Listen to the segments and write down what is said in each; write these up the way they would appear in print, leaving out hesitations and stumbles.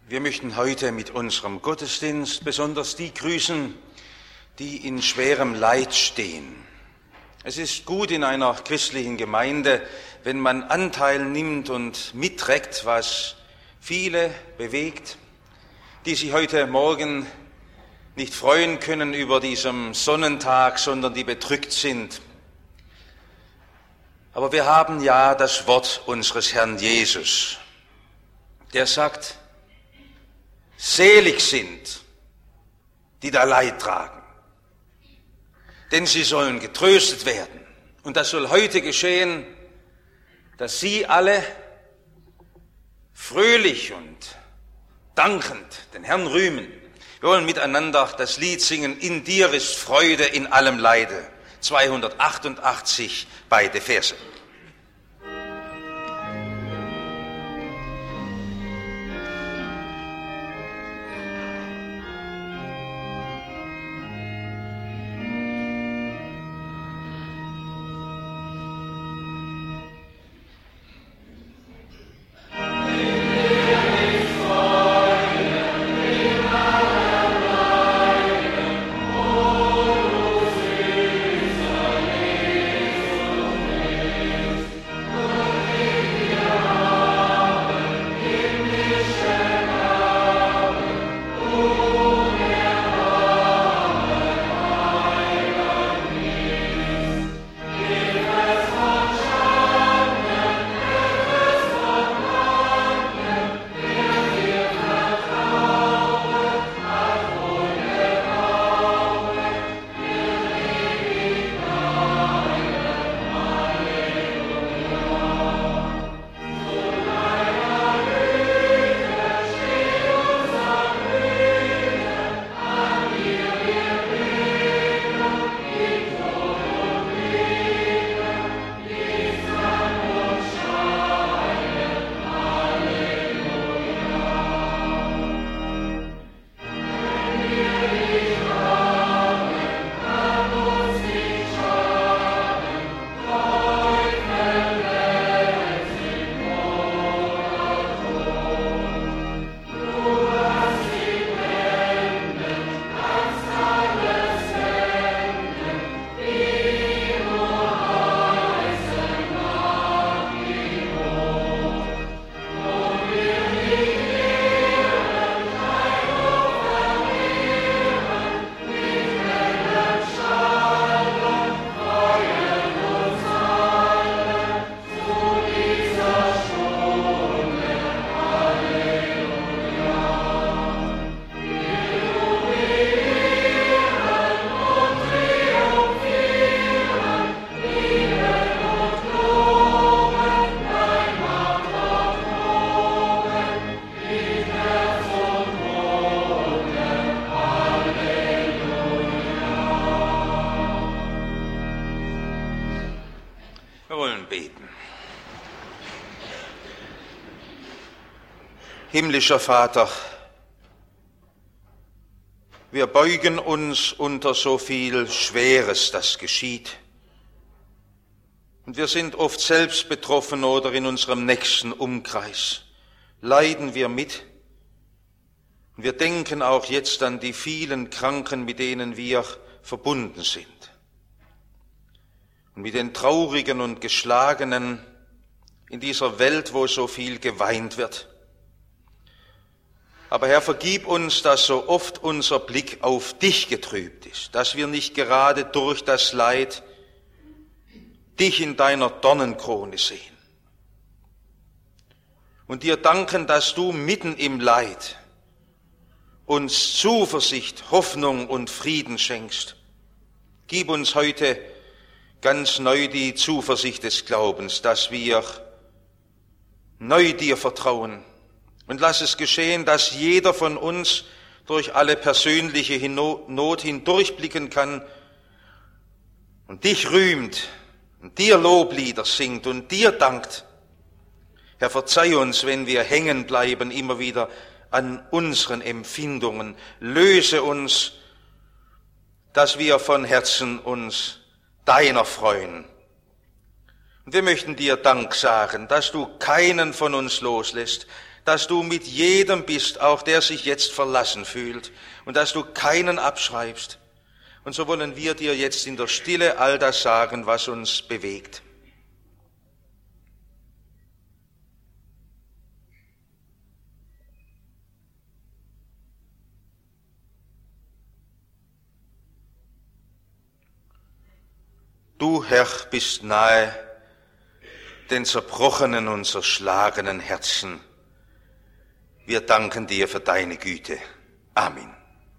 Wir möchten heute mit unserem Gottesdienst besonders die grüßen, die in schwerem Leid stehen. Es ist gut in einer christlichen Gemeinde, wenn man Anteil nimmt und mitträgt, was viele bewegt, die sich heute Morgen nicht freuen können über diesem Sonnentag, sondern die bedrückt sind. Aber wir haben ja das Wort unseres Herrn Jesus, der sagt, selig sind, die da Leid tragen, denn sie sollen getröstet werden. Und das soll heute geschehen, dass sie alle fröhlich und dankend den Herrn rühmen. Wir wollen miteinander das Lied singen, in dir ist Freude in allem Leide. 288, beide Verse. Himmlischer Vater, wir beugen uns unter so viel Schweres, das geschieht. Und wir sind oft selbst betroffen oder in unserem nächsten Umkreis. Leiden wir mit. Und wir denken auch jetzt an die vielen Kranken, mit denen wir verbunden sind. Und mit den Traurigen und Geschlagenen in dieser Welt, wo so viel geweint wird. Aber Herr, vergib uns, dass so oft unser Blick auf dich getrübt ist, dass wir nicht gerade durch das Leid dich in deiner Dornenkrone sehen. Und dir danken, dass du mitten im Leid uns Zuversicht, Hoffnung und Frieden schenkst. Gib uns heute ganz neu die Zuversicht des Glaubens, dass wir neu dir vertrauen. Und lass es geschehen, dass jeder von uns durch alle persönliche Not hindurchblicken kann und dich rühmt und dir Loblieder singt und dir dankt. Herr, verzeih uns, wenn wir hängen bleiben, immer wieder an unseren Empfindungen. Löse uns, dass wir von Herzen uns deiner freuen. Und wir möchten dir Dank sagen, dass du keinen von uns loslässt, dass du mit jedem bist, auch der sich jetzt verlassen fühlt, und dass du keinen abschreibst. Und so wollen wir dir jetzt in der Stille all das sagen, was uns bewegt. Du, Herr, bist nahe den zerbrochenen und zerschlagenen Herzen. Wir danken dir für deine Güte. Amen.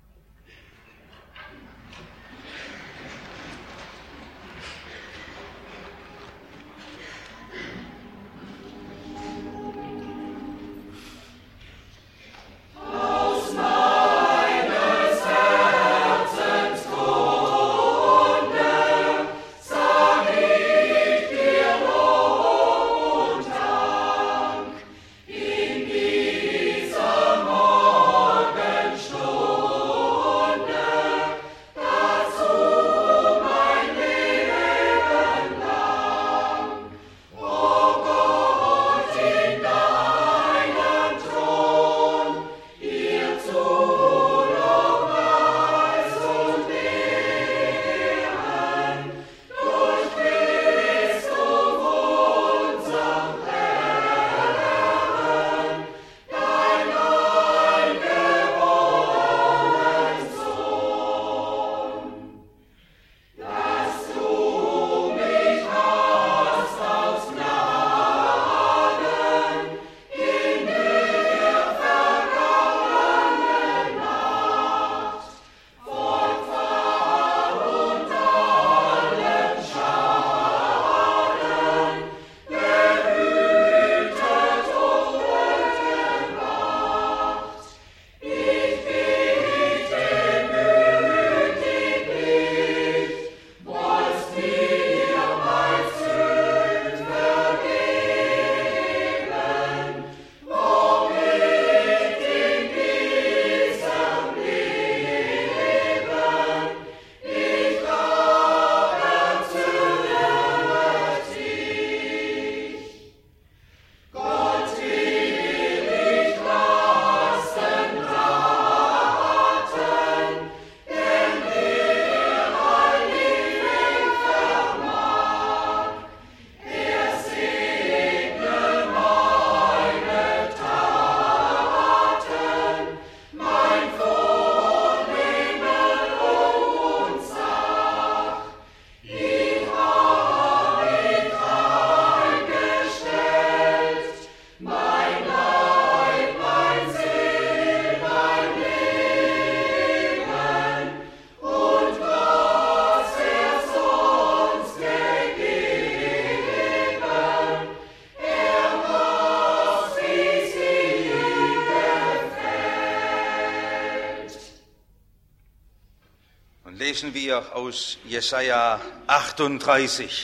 Lesen wir aus Jesaja 38,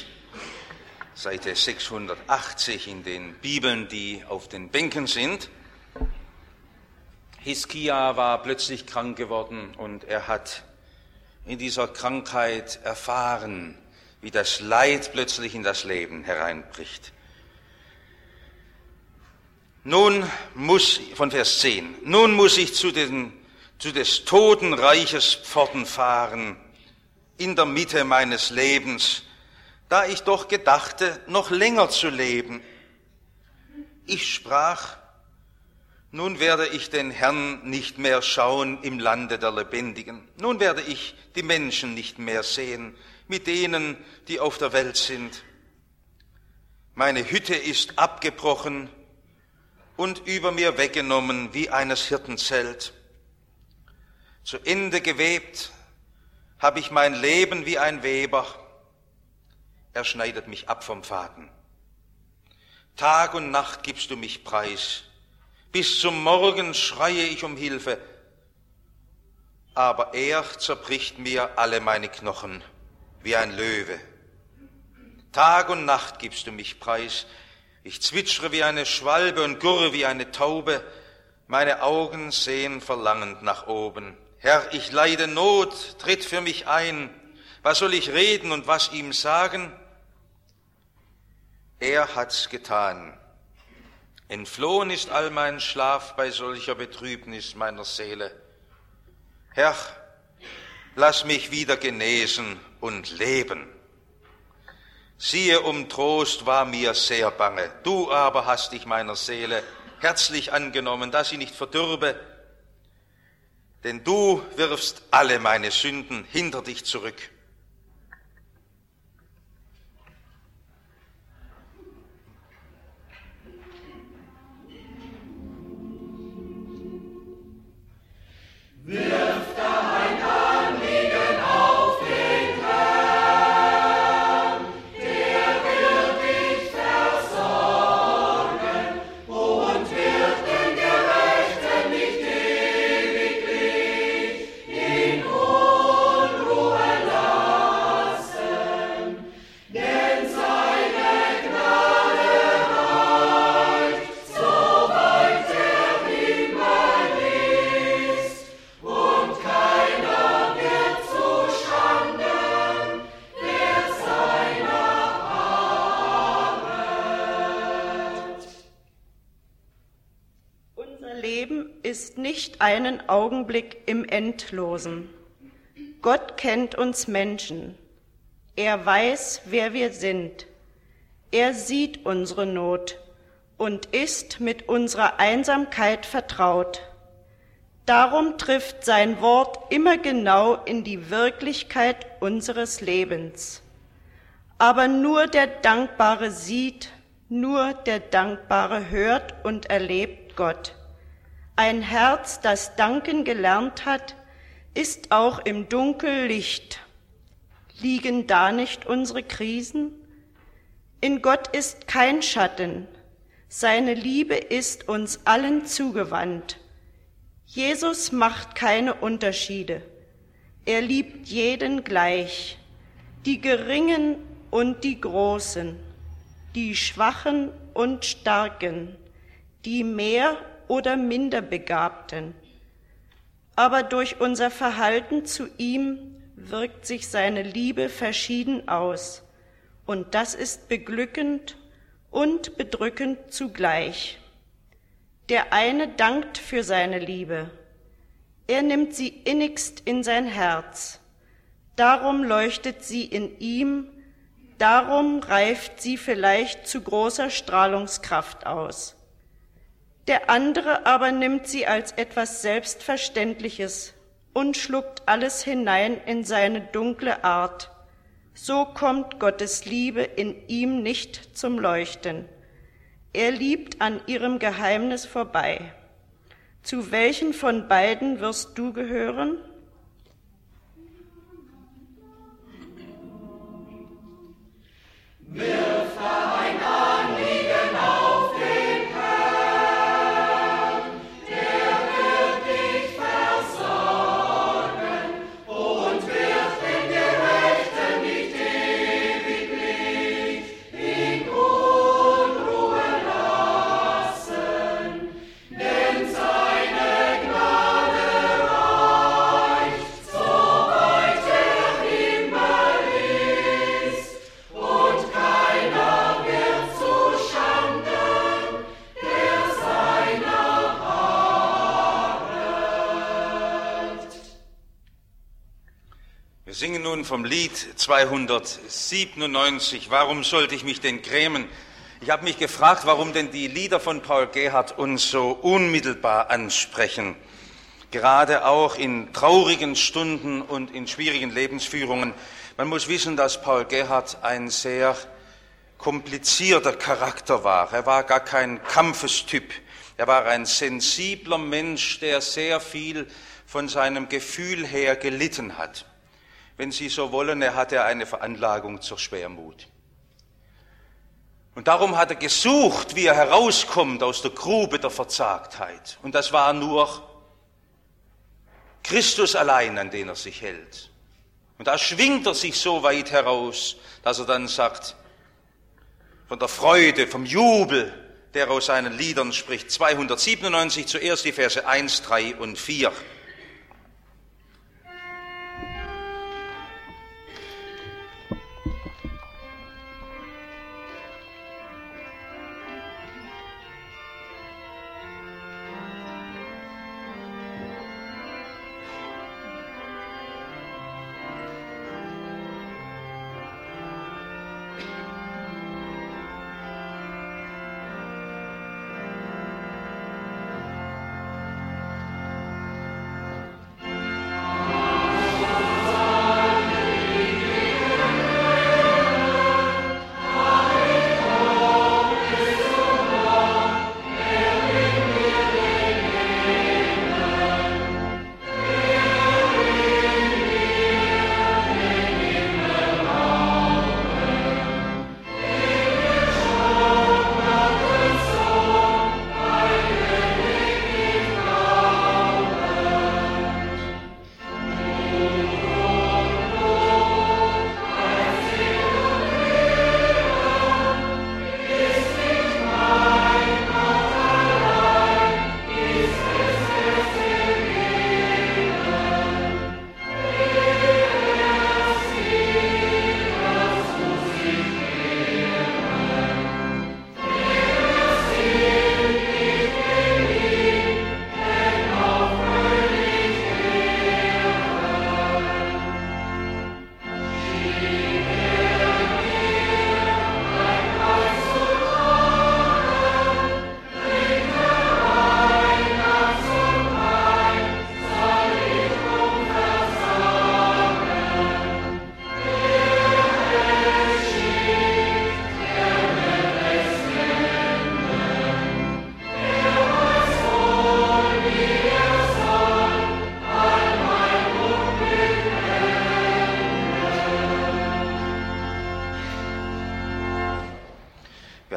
Seite 680 in den Bibeln, die auf den Bänken sind. Hiskia war plötzlich krank geworden und er hat in dieser Krankheit erfahren, wie das Leid plötzlich in das Leben hereinbricht. Von Vers 10, nun muss ich zu des Totenreiches Pforten fahren, in der Mitte meines Lebens, da ich doch gedachte, noch länger zu leben. Ich sprach, nun werde ich den Herrn nicht mehr schauen im Lande der Lebendigen. Nun werde ich die Menschen nicht mehr sehen, mit denen, die auf der Welt sind. Meine Hütte ist abgebrochen und über mir weggenommen wie eines Hirtenzelt. Zu Ende gewebt habe ich mein Leben wie ein Weber. Er schneidet mich ab vom Faden. Tag und Nacht gibst du mich preis. Bis zum Morgen schreie ich um Hilfe. Aber er zerbricht mir alle meine Knochen wie ein Löwe. Tag und Nacht gibst du mich preis. Ich zwitschere wie eine Schwalbe und gurre wie eine Taube. Meine Augen sehen verlangend nach oben. Herr, ich leide Not, tritt für mich ein. Was soll ich reden und was ihm sagen? Er hat's getan. Entflohen ist all mein Schlaf bei solcher Betrübnis meiner Seele. Herr, lass mich wieder genesen und leben. Siehe, um Trost war mir sehr bange. Du aber hast dich meiner Seele herzlich angenommen, dass sie nicht verdürbe, denn du wirfst alle meine Sünden hinter dich zurück. Wirf dein Anliegen auf den Herrn, der wird dich versorgen und wird den Gerechten nicht ewiglich in Unruhe lassen, denn seine Gnade reicht, soweit der Himmel ist. Und keiner wird zustanden, der seiner harret. Unser Leben ist nicht einen Augenblick im Endlosen. Gott kennt uns Menschen. Er weiß, wer wir sind. Er sieht unsere Not und ist mit unserer Einsamkeit vertraut. Darum trifft sein Wort immer genau in die Wirklichkeit unseres Lebens. Aber nur der Dankbare sieht, nur der Dankbare hört und erlebt Gott. Ein Herz, das danken gelernt hat, ist auch im Dunkel Licht. Liegen da nicht unsere Krisen? In Gott ist kein Schatten. Seine Liebe ist uns allen zugewandt. Jesus macht keine Unterschiede. Er liebt jeden gleich, die Geringen und die Großen, die Schwachen und Starken, die mehr oder minder Begabten. Aber durch unser Verhalten zu ihm wirkt sich seine Liebe verschieden aus, und das ist beglückend und bedrückend zugleich. Der eine dankt für seine Liebe. Er nimmt sie innigst in sein Herz. Darum leuchtet sie in ihm, darum reift sie vielleicht zu großer Strahlungskraft aus. Der andere aber nimmt sie als etwas Selbstverständliches und schluckt alles hinein in seine dunkle Art. So kommt Gottes Liebe in ihm nicht zum Leuchten. Er liebt an ihrem Geheimnis vorbei. Zu welchen von beiden wirst du gehören? Wirf dein Anliegen auf den Herrn, der wird dich versorgen und wird den Gerechten nicht ewiglich in Unruhe lassen, denn seine Gnade reicht, soweit der Himmel ist, und keiner wird zustanden, der seiner harret. Wir singen nun vom Lied 297, Warum sollte ich mich denn grämen? Ich habe mich gefragt, warum denn die Lieder von Paul Gerhardt uns so unmittelbar ansprechen. Gerade auch in traurigen Stunden und in schwierigen Lebensführungen. Man muss wissen, dass Paul Gerhardt ein sehr komplizierter Charakter war. Er war gar kein Kampfestyp. Er war ein sensibler Mensch, der sehr viel von seinem Gefühl her gelitten hat. Wenn Sie so wollen, er hatte eine Veranlagung zur Schwermut. Und darum hat er gesucht, wie er herauskommt aus der Grube der Verzagtheit. Und das war nur Christus allein, an den er sich hält. Und da schwingt er sich so weit heraus, dass er dann sagt, von der Freude, vom Jubel, der aus seinen Liedern spricht. 297, zuerst die Verse 1, 3 und 4.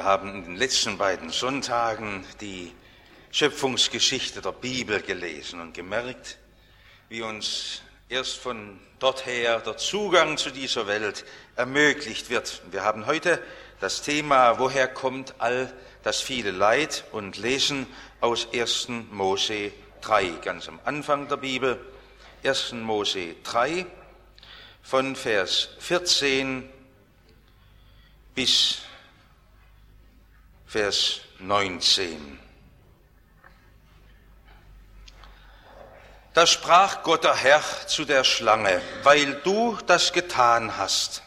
haben in den letzten beiden Sonntagen die Schöpfungsgeschichte der Bibel gelesen und gemerkt, wie uns erst von dort her der Zugang zu dieser Welt ermöglicht wird. Wir haben heute das Thema, woher kommt all das viele Leid, und lesen aus 1. Mose 3, ganz am Anfang der Bibel, 1. Mose 3, von Vers 14 bis Vers 19. Da sprach Gott der Herr zu der Schlange: Weil du das getan hast,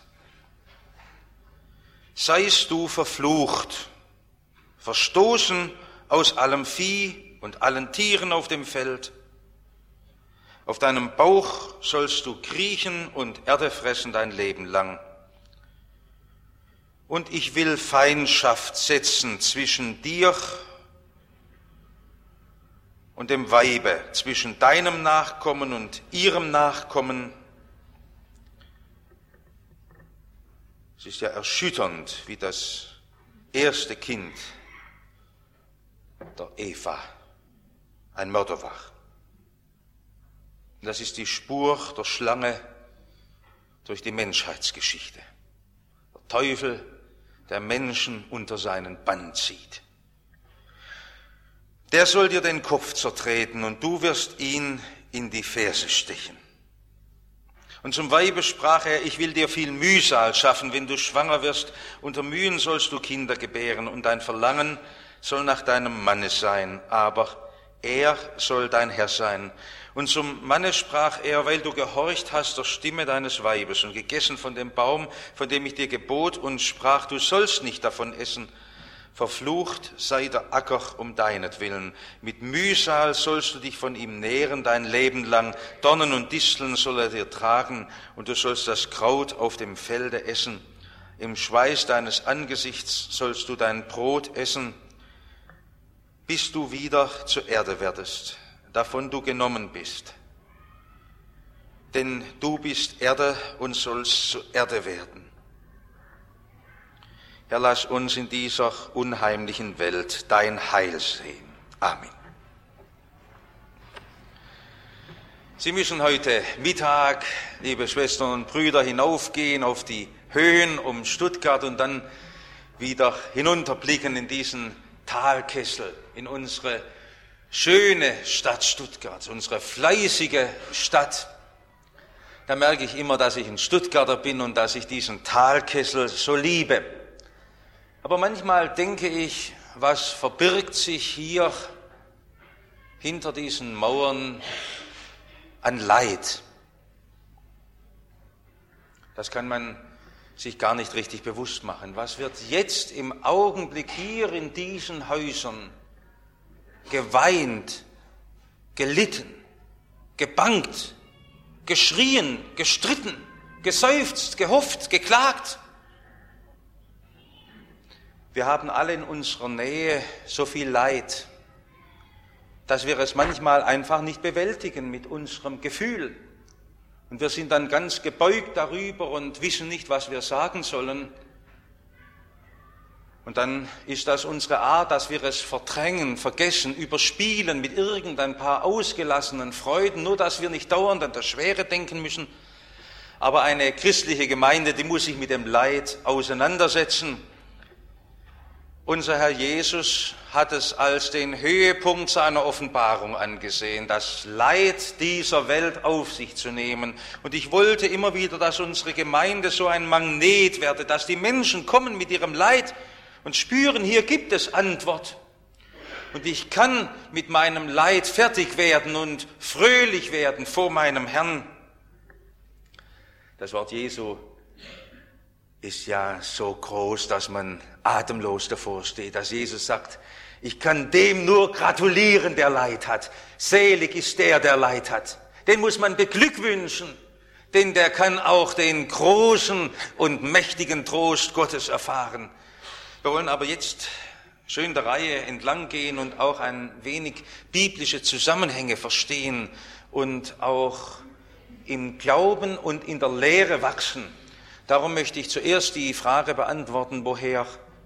seist du verflucht, verstoßen aus allem Vieh und allen Tieren auf dem Feld. Auf deinem Bauch sollst du kriechen und Erde fressen dein Leben lang. Und ich will Feindschaft setzen zwischen dir und dem Weibe, zwischen deinem Nachkommen und ihrem Nachkommen. Es ist ja erschütternd, wie das erste Kind der Eva ein Mörder war. Und das ist die Spur der Schlange durch die Menschheitsgeschichte. Der Teufel, der Menschen unter seinen Bann zieht. Der soll dir den Kopf zertreten und du wirst ihn in die Ferse stechen. Und zum Weibe sprach er: Ich will dir viel Mühsal schaffen, wenn du schwanger wirst. Unter Mühen sollst du Kinder gebären und dein Verlangen soll nach deinem Manne sein, aber er soll dein Herr sein. Und zum Manne sprach er: Weil du gehorcht hast der Stimme deines Weibes und gegessen von dem Baum, von dem ich dir gebot und sprach, du sollst nicht davon essen, verflucht sei der Acker um deinetwillen. Mit Mühsal sollst du dich von ihm nähren dein Leben lang. Dornen und Disteln soll er dir tragen, und du sollst das Kraut auf dem Felde essen. Im Schweiß deines Angesichts sollst du dein Brot essen, bis du wieder zur Erde werdest, davon du genommen bist. Denn du bist Erde und sollst zur Erde werden. Herr, lass uns in dieser unheimlichen Welt dein Heil sehen. Amen. Sie müssen heute Mittag, liebe Schwestern und Brüder, hinaufgehen auf die Höhen um Stuttgart und dann wieder hinunterblicken in diesen Talkessel, in unsere schöne Stadt Stuttgart, unsere fleißige Stadt. Da merke ich immer, dass ich ein Stuttgarter bin und dass ich diesen Talkessel so liebe. Aber manchmal denke ich, was verbirgt sich hier hinter diesen Mauern an Leid? Das kann man sich gar nicht richtig bewusst machen. Was wird jetzt im Augenblick hier in diesen Häusern geweint, gelitten, gebangt, geschrien, gestritten, geseufzt, gehofft, geklagt? Wir haben alle in unserer Nähe so viel Leid, dass wir es manchmal einfach nicht bewältigen mit unserem Gefühl. Und wir sind dann ganz gebeugt darüber und wissen nicht, was wir sagen sollen. Und dann ist das unsere Art, dass wir es verdrängen, vergessen, überspielen mit irgendein paar ausgelassenen Freuden, nur dass wir nicht dauernd an das Schwere denken müssen. Aber eine christliche Gemeinde, die muss sich mit dem Leid auseinandersetzen. Unser Herr Jesus hat es als den Höhepunkt seiner Offenbarung angesehen, das Leid dieser Welt auf sich zu nehmen. Und ich wollte immer wieder, dass unsere Gemeinde so ein Magnet werde, dass die Menschen kommen mit ihrem Leid und spüren, hier gibt es Antwort. Und ich kann mit meinem Leid fertig werden und fröhlich werden vor meinem Herrn. Das Wort Jesu ist ja so groß, dass man atemlos davor steht, dass Jesus sagt, ich kann dem nur gratulieren, der Leid hat. Selig ist der, der Leid hat. Den muss man beglückwünschen, denn der kann auch den großen und mächtigen Trost Gottes erfahren. Wir wollen aber jetzt schön der Reihe entlang gehen und auch ein wenig biblische Zusammenhänge verstehen und auch im Glauben und in der Lehre wachsen. Darum möchte ich zuerst die Frage beantworten, woher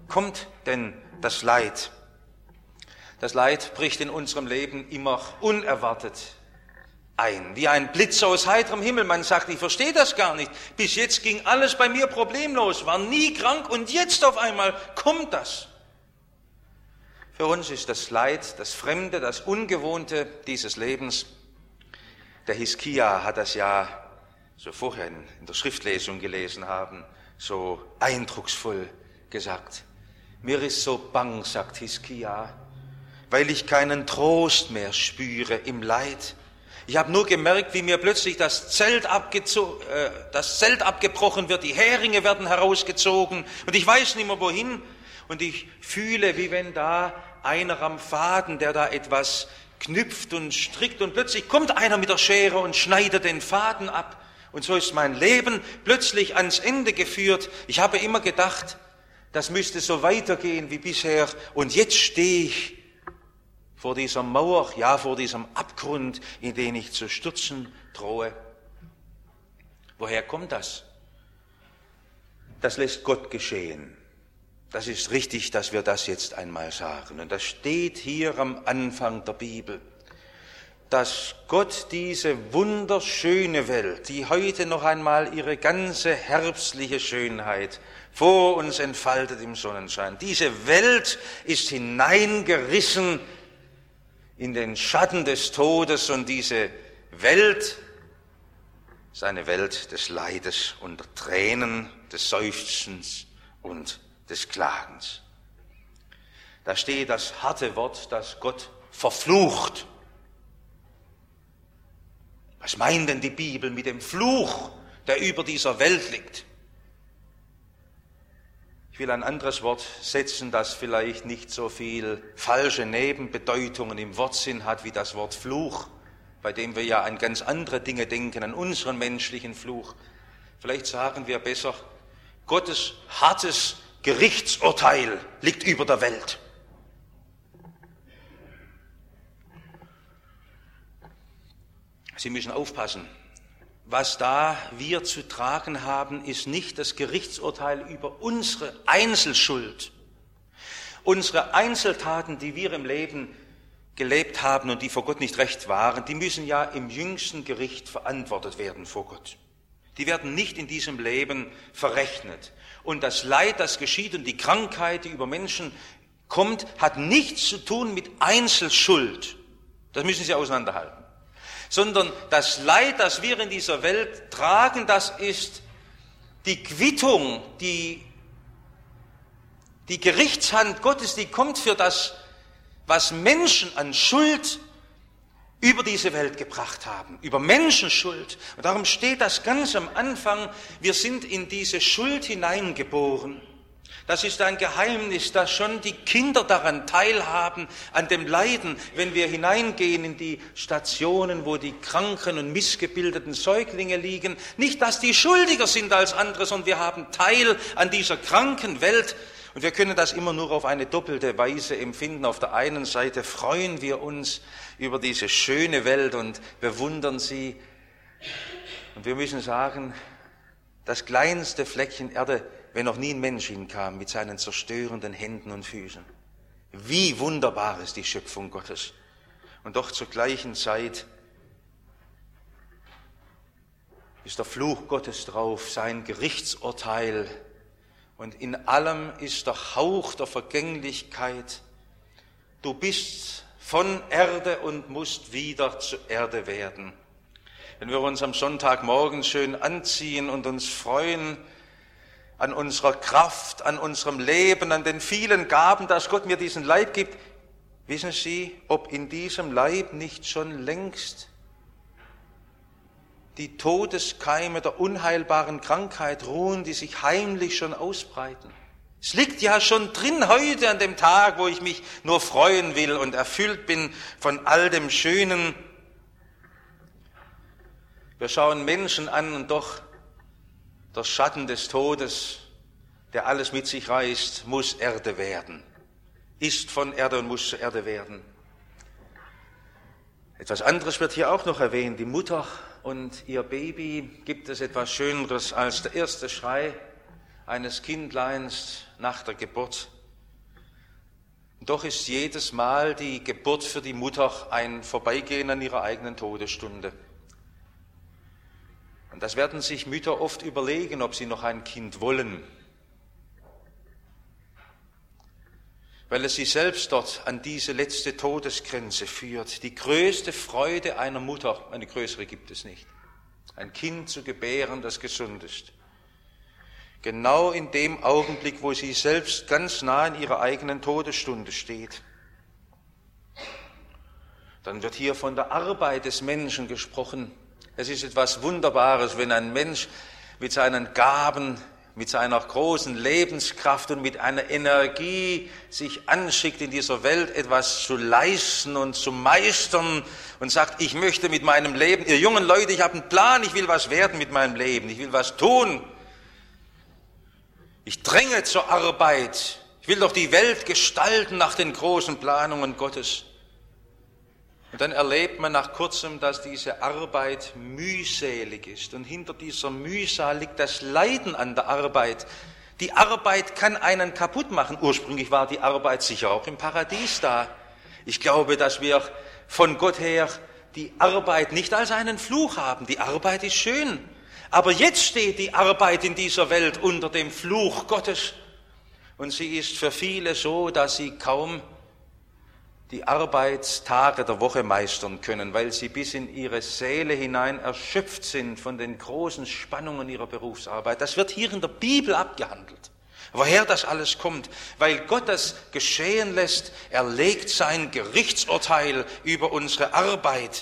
kommt denn das Leid? Das Leid bricht in unserem Leben immer unerwartet ein, wie ein Blitz aus heiterem Himmel. Man sagt, ich verstehe das gar nicht. Bis jetzt ging alles bei mir problemlos, war nie krank und jetzt auf einmal kommt das. Für uns ist das Leid, das Fremde, das Ungewohnte dieses Lebens. Der Hiskia hat das ja, so vorher in der Schriftlesung gelesen haben, so eindrucksvoll gesagt. Mir ist so bang, sagt Hiskia, weil ich keinen Trost mehr spüre im Leid. Ich habe nur gemerkt, wie mir plötzlich das Zelt abgebrochen wird, die Heringe werden herausgezogen und ich weiß nicht mehr wohin. Und ich fühle, wie wenn da einer am Faden, der da etwas knüpft und strickt und plötzlich kommt einer mit der Schere und schneidet den Faden ab. Und so ist mein Leben plötzlich ans Ende geführt. Ich habe immer gedacht, das müsste so weitergehen wie bisher. Und jetzt stehe ich vor dieser Mauer, ja vor diesem Abgrund, in den ich zu stürzen drohe. Woher kommt das? Das lässt Gott geschehen. Das ist richtig, dass wir das jetzt einmal sagen. Und das steht hier am Anfang der Bibel, dass Gott diese wunderschöne Welt, die heute noch einmal ihre ganze herbstliche Schönheit vor uns entfaltet im Sonnenschein, diese Welt ist hineingerissen in den Schatten des Todes und diese Welt ist eine Welt des Leides und der Tränen, des Seufzens und des Klagens. Da steht das harte Wort, das Gott verflucht. Was meint denn die Bibel mit dem Fluch, der über dieser Welt liegt? Ich will ein anderes Wort setzen, das vielleicht nicht so viel falsche Nebenbedeutungen im Wortsinn hat wie das Wort Fluch, bei dem wir ja an ganz andere Dinge denken, an unseren menschlichen Fluch. Vielleicht sagen wir besser, Gottes hartes Gerichtsurteil liegt über der Welt. Sie müssen aufpassen. Was da wir zu tragen haben, ist nicht das Gerichtsurteil über unsere Einzelschuld. Unsere Einzeltaten, die wir im Leben gelebt haben und die vor Gott nicht recht waren, die müssen ja im jüngsten Gericht verantwortet werden vor Gott. Die werden nicht in diesem Leben verrechnet. Und das Leid, das geschieht und die Krankheit, die über Menschen kommt, hat nichts zu tun mit Einzelschuld. Das müssen Sie auseinanderhalten. Sondern das Leid, das wir in dieser Welt tragen, das ist die Quittung, die Gerichtshand Gottes, die kommt für das, was Menschen an Schuld über diese Welt gebracht haben, über Menschenschuld. Und darum steht das ganz am Anfang, wir sind in diese Schuld hineingeboren. Das ist ein Geheimnis, dass schon die Kinder daran teilhaben, an dem Leiden, wenn wir hineingehen in die Stationen, wo die kranken und missgebildeten Säuglinge liegen. Nicht, dass die schuldiger sind als andere, sondern wir haben Teil an dieser kranken Welt. Und wir können das immer nur auf eine doppelte Weise empfinden. Auf der einen Seite freuen wir uns über diese schöne Welt und bewundern sie. Und wir müssen sagen, das kleinste Fleckchen Erde, wenn noch nie ein Mensch hinkam mit seinen zerstörenden Händen und Füßen. Wie wunderbar ist die Schöpfung Gottes. Und doch zur gleichen Zeit ist der Fluch Gottes drauf, sein Gerichtsurteil. Und in allem ist der Hauch der Vergänglichkeit. Du bist von Erde und musst wieder zu Erde werden. Wenn wir uns am Sonntagmorgen schön anziehen und uns freuen an unserer Kraft, an unserem Leben, an den vielen Gaben, dass Gott mir diesen Leib gibt, wissen Sie, ob in diesem Leib nicht schon längst die Todeskeime der unheilbaren Krankheit ruhen, die sich heimlich schon ausbreiten. Es liegt ja schon drin heute an dem Tag, wo ich mich nur freuen will und erfüllt bin von all dem Schönen. Wir schauen Menschen an und doch der Schatten des Todes, der alles mit sich reißt, muss Erde werden, ist von Erde und muss zur Erde werden. Etwas anderes wird hier auch noch erwähnt. Die Mutter und ihr Baby. Gibt es etwas Schöneres als der erste Schrei eines Kindleins nach der Geburt? Und doch ist jedes Mal die Geburt für die Mutter ein Vorbeigehen an ihrer eigenen Todesstunde. Und das werden sich Mütter oft überlegen, ob sie noch ein Kind wollen, weil es sie selbst dort an diese letzte Todesgrenze führt. Die größte Freude einer Mutter, eine größere gibt es nicht, ein Kind zu gebären, das gesund ist. Genau in dem Augenblick, wo sie selbst ganz nah in ihrer eigenen Todesstunde steht. Dann wird hier von der Arbeit des Menschen gesprochen. Es ist etwas Wunderbares, wenn ein Mensch mit seinen Gaben, mit seiner großen Lebenskraft und mit einer Energie sich anschickt, in dieser Welt etwas zu leisten und zu meistern und sagt, ich möchte mit meinem Leben, ihr jungen Leute, ich habe einen Plan, ich will was werden mit meinem Leben, ich will was tun. Ich dränge zur Arbeit, ich will doch die Welt gestalten nach den großen Planungen Gottes. Und dann erlebt man nach kurzem, dass diese Arbeit mühselig ist. Und hinter dieser Mühsal liegt das Leiden an der Arbeit. Die Arbeit kann einen kaputt machen. Ursprünglich war die Arbeit sicher auch im Paradies da. Ich glaube, dass wir von Gott her die Arbeit nicht als einen Fluch haben. Die Arbeit ist schön. Aber jetzt steht die Arbeit in dieser Welt unter dem Fluch Gottes. Und sie ist für viele so, dass sie kaum die Arbeitstage der Woche meistern können, weil sie bis in ihre Seele hinein erschöpft sind von den großen Spannungen ihrer Berufsarbeit. Das wird hier in der Bibel abgehandelt. Woher das alles kommt? Weil Gott das geschehen lässt, er legt sein Gerichtsurteil über unsere Arbeit.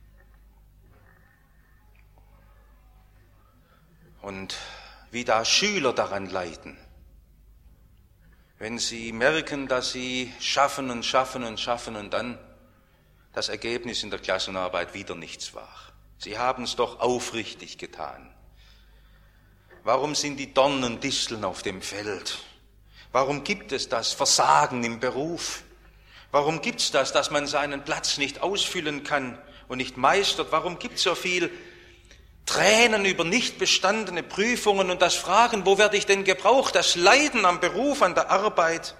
Und wie da Schüler daran leiden, wenn sie merken, dass sie schaffen und dann das Ergebnis in der Klassenarbeit wieder nichts war. Sie haben es doch aufrichtig getan. Warum sind die Dornen und Disteln auf dem Feld? Warum gibt es das Versagen im Beruf? Warum gibt es das, dass man seinen Platz nicht ausfüllen kann und nicht meistert? Warum gibt es so viel Tränen über nicht bestandene Prüfungen und das Fragen, wo werde ich denn gebraucht, das Leiden am Beruf, an der Arbeit?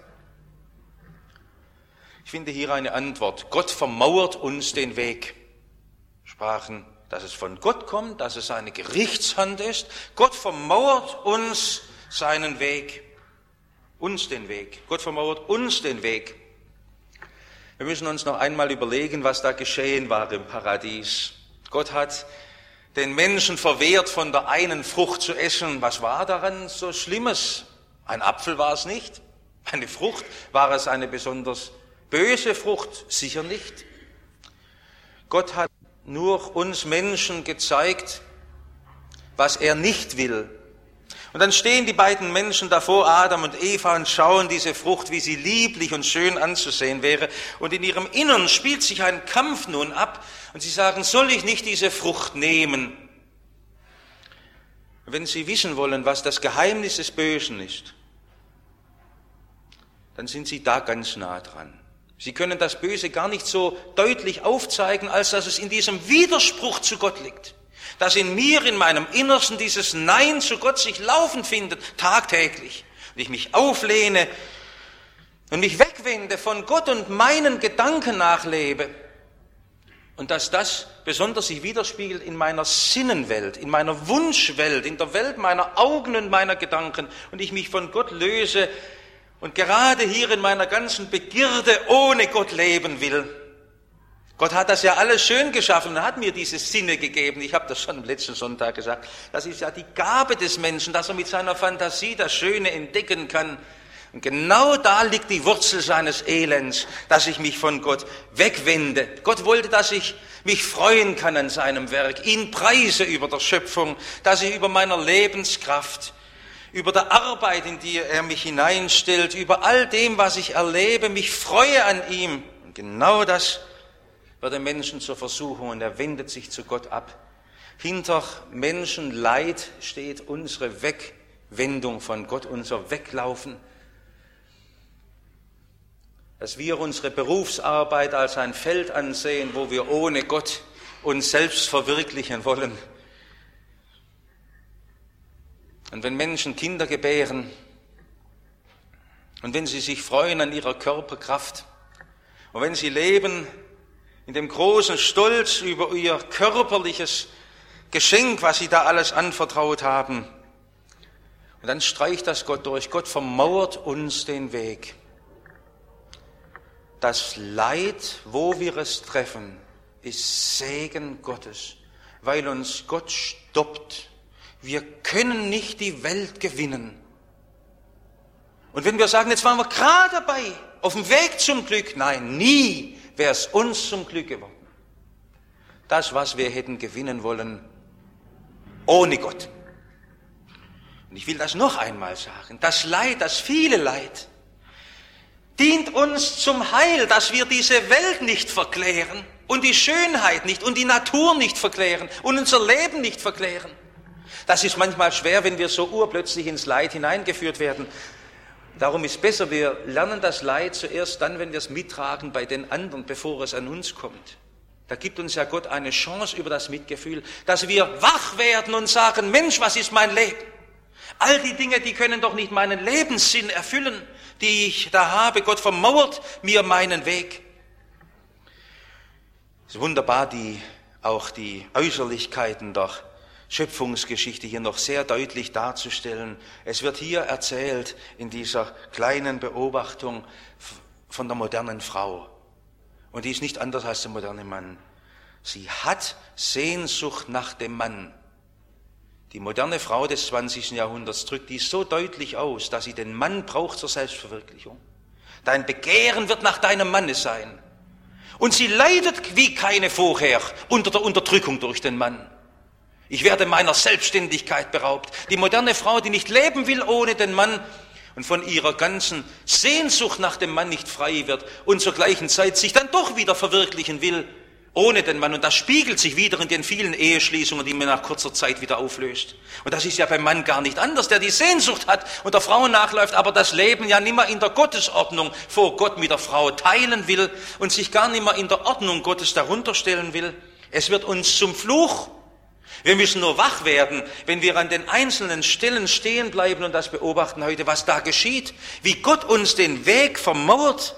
Ich finde hier eine Antwort. Gott vermauert uns den Weg. Sprachen, dass es von Gott kommt, dass es eine Gerichtshand ist. Gott vermauert uns seinen Weg, uns den Weg. Gott vermauert uns den Weg. Wir müssen uns noch einmal überlegen, was da geschehen war im Paradies. Gott hat den Menschen verwehrt, von der einen Frucht zu essen. Was war daran so Schlimmes? Ein Apfel war es nicht. Eine Frucht, war es eine besonders böse Frucht? Sicher nicht. Gott hat nur uns Menschen gezeigt, was er nicht will. Und dann stehen die beiden Menschen davor, Adam und Eva, und schauen diese Frucht, wie sie lieblich und schön anzusehen wäre. Und in ihrem Innern spielt sich ein Kampf nun ab. Und sie sagen, soll ich nicht diese Frucht nehmen? Wenn sie wissen wollen, was das Geheimnis des Bösen ist, dann sind sie da ganz nah dran. Sie können das Böse gar nicht so deutlich aufzeigen, als dass es in diesem Widerspruch zu Gott liegt. Dass in mir, in meinem Innersten, dieses Nein zu Gott sich laufen findet, tagtäglich. Und ich mich auflehne und mich wegwende von Gott und meinen Gedanken nachlebe. Und dass das besonders sich widerspiegelt in meiner Sinnenwelt, in meiner Wunschwelt, in der Welt meiner Augen und meiner Gedanken. Und ich mich von Gott löse und gerade hier in meiner ganzen Begierde ohne Gott leben will. Gott hat das ja alles schön geschaffen und hat mir diese Sinne gegeben. Ich habe das schon am letzten Sonntag gesagt. Das ist ja die Gabe des Menschen, dass er mit seiner Fantasie das Schöne entdecken kann. Und genau da liegt die Wurzel seines Elends, dass ich mich von Gott wegwende. Gott wollte, dass ich mich freuen kann an seinem Werk, ihn preise über der Schöpfung, dass ich über meiner Lebenskraft, über der Arbeit, in die er mich hineinstellt, über all dem, was ich erlebe, mich freue an ihm. Und genau das wird dem Menschen zur Versuchung und er wendet sich zu Gott ab. Hinter Menschenleid steht unsere Wegwendung von Gott, unser Weglaufen. Dass wir unsere Berufsarbeit als ein Feld ansehen, wo wir ohne Gott uns selbst verwirklichen wollen. Und wenn Menschen Kinder gebären, und wenn sie sich freuen an ihrer Körperkraft und wenn sie leben in dem großen Stolz über ihr körperliches Geschenk, was sie da alles anvertraut haben. Und dann streicht das Gott durch. Gott vermauert uns den Weg. Das Leid, wo wir es treffen, ist Segen Gottes, weil uns Gott stoppt. Wir können nicht die Welt gewinnen. Und wenn wir sagen, jetzt waren wir gerade dabei, auf dem Weg zum Glück, nein, nie wäre es uns zum Glück geworden. Das, was wir hätten gewinnen wollen, ohne Gott. Und ich will das noch einmal sagen, das Leid, das viele Leid, dient uns zum Heil, dass wir diese Welt nicht verklären und die Schönheit nicht und die Natur nicht verklären und unser Leben nicht verklären. Das ist manchmal schwer, wenn wir so urplötzlich ins Leid hineingeführt werden. Darum ist besser, wir lernen das Leid zuerst dann, wenn wir es mittragen bei den anderen, bevor es an uns kommt. Da gibt uns ja Gott eine Chance über das Mitgefühl, dass wir wach werden und sagen, Mensch, was ist mein Leben? All die Dinge, die können doch nicht meinen Lebenssinn erfüllen, die ich da habe. Gott vermauert mir meinen Weg. Es ist wunderbar, auch die Äußerlichkeiten der Schöpfungsgeschichte hier noch sehr deutlich darzustellen. Es wird hier erzählt in dieser kleinen Beobachtung von der modernen Frau. Und die ist nicht anders als der moderne Mann. Sie hat Sehnsucht nach dem Mann. Die moderne Frau des 20. Jahrhunderts drückt dies so deutlich aus, dass sie den Mann braucht zur Selbstverwirklichung. Dein Begehren wird nach deinem Manne sein. Und sie leidet wie keine vorher unter der Unterdrückung durch den Mann. Ich werde meiner Selbstständigkeit beraubt. Die moderne Frau, die nicht leben will ohne den Mann und von ihrer ganzen Sehnsucht nach dem Mann nicht frei wird und zur gleichen Zeit sich dann doch wieder verwirklichen will ohne den Mann. Und das spiegelt sich wieder in den vielen Eheschließungen, die man nach kurzer Zeit wieder auflöst. Und das ist ja beim Mann gar nicht anders, der die Sehnsucht hat und der Frau nachläuft, aber das Leben ja nimmer in der Gottesordnung vor Gott mit der Frau teilen will und sich gar nimmer in der Ordnung Gottes darunter stellen will. Es wird uns zum Fluch. Wir müssen nur wach werden, wenn wir an den einzelnen Stellen stehen bleiben und das beobachten heute, was da geschieht, wie Gott uns den Weg vermauert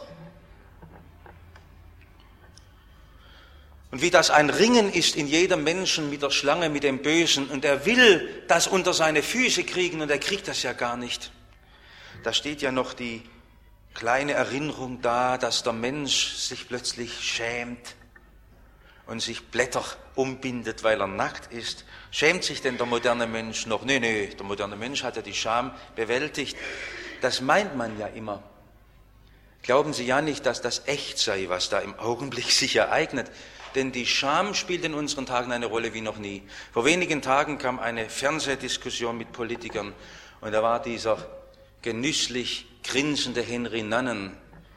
und wie das ein Ringen ist in jedem Menschen mit der Schlange, mit dem Bösen, und er will das unter seine Füße kriegen und er kriegt das ja gar nicht. Da steht ja noch die kleine Erinnerung da, dass der Mensch sich plötzlich schämt und sich Blätter umbindet, weil er nackt ist. Schämt sich denn der moderne Mensch noch? Nee, der moderne Mensch hat ja die Scham bewältigt. Das meint man ja immer. Glauben Sie ja nicht, dass das echt sei, was da im Augenblick sich ereignet. Denn die Scham spielt in unseren Tagen eine Rolle wie noch nie. Vor wenigen Tagen kam eine Fernsehdiskussion mit Politikern und da war dieser genüsslich grinsende Henry Nannen,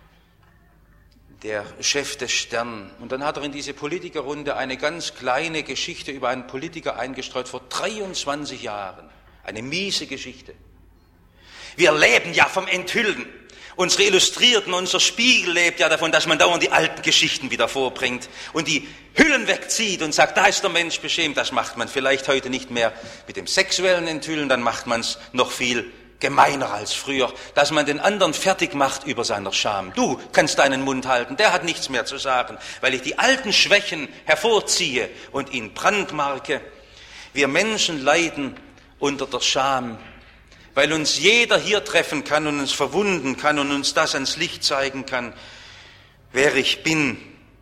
der Chef des Stern. Und dann hat er in diese Politikerrunde eine ganz kleine Geschichte über einen Politiker eingestreut vor 23 Jahren. Eine miese Geschichte. Wir leben ja vom Enthüllen. Unsere Illustrierten, unser Spiegel lebt ja davon, dass man dauernd die alten Geschichten wieder vorbringt und die Hüllen wegzieht und sagt, da ist der Mensch beschämt. Das macht man vielleicht heute nicht mehr mit dem sexuellen Enthüllen, dann macht man es noch viel gemeiner als früher, dass man den anderen fertig macht über seiner Scham. Du kannst deinen Mund halten, der hat nichts mehr zu sagen, weil ich die alten Schwächen hervorziehe und ihn brandmarke. Wir Menschen leiden unter der Scham, weil uns jeder hier treffen kann und uns verwunden kann und uns das ans Licht zeigen kann, wer ich bin.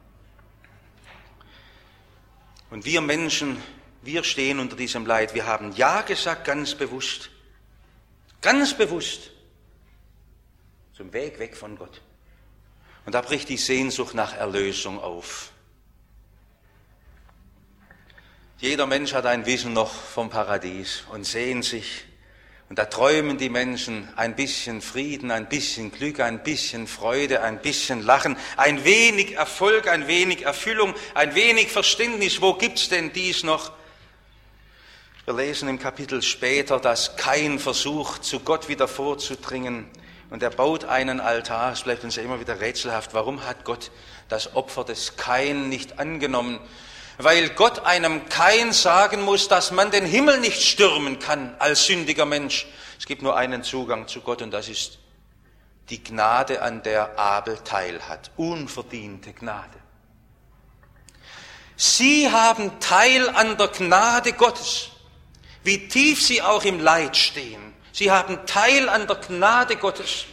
Und wir Menschen, wir stehen unter diesem Leid. Wir haben Ja gesagt, ganz bewusst zum Weg weg von Gott. Und da bricht die Sehnsucht nach Erlösung auf. Jeder Mensch hat ein Wissen noch vom Paradies und sehnt sich. Und da träumen die Menschen ein bisschen Frieden, ein bisschen Glück, ein bisschen Freude, ein bisschen Lachen, ein wenig Erfolg, ein wenig Erfüllung, ein wenig Verständnis. Wo gibt's denn dies noch? Wir lesen im Kapitel später, dass Kain versucht, zu Gott wieder vorzudringen. Und er baut einen Altar. Es bleibt uns ja immer wieder rätselhaft. Warum hat Gott das Opfer des Kain nicht angenommen? Weil Gott einem Kain sagen muss, dass man den Himmel nicht stürmen kann als sündiger Mensch. Es gibt nur einen Zugang zu Gott und das ist die Gnade, an der Abel teilhat, unverdiente Gnade. Sie haben Teil an der Gnade Gottes, wie tief sie auch im Leid stehen. Sie haben Teil an der Gnade Gottes.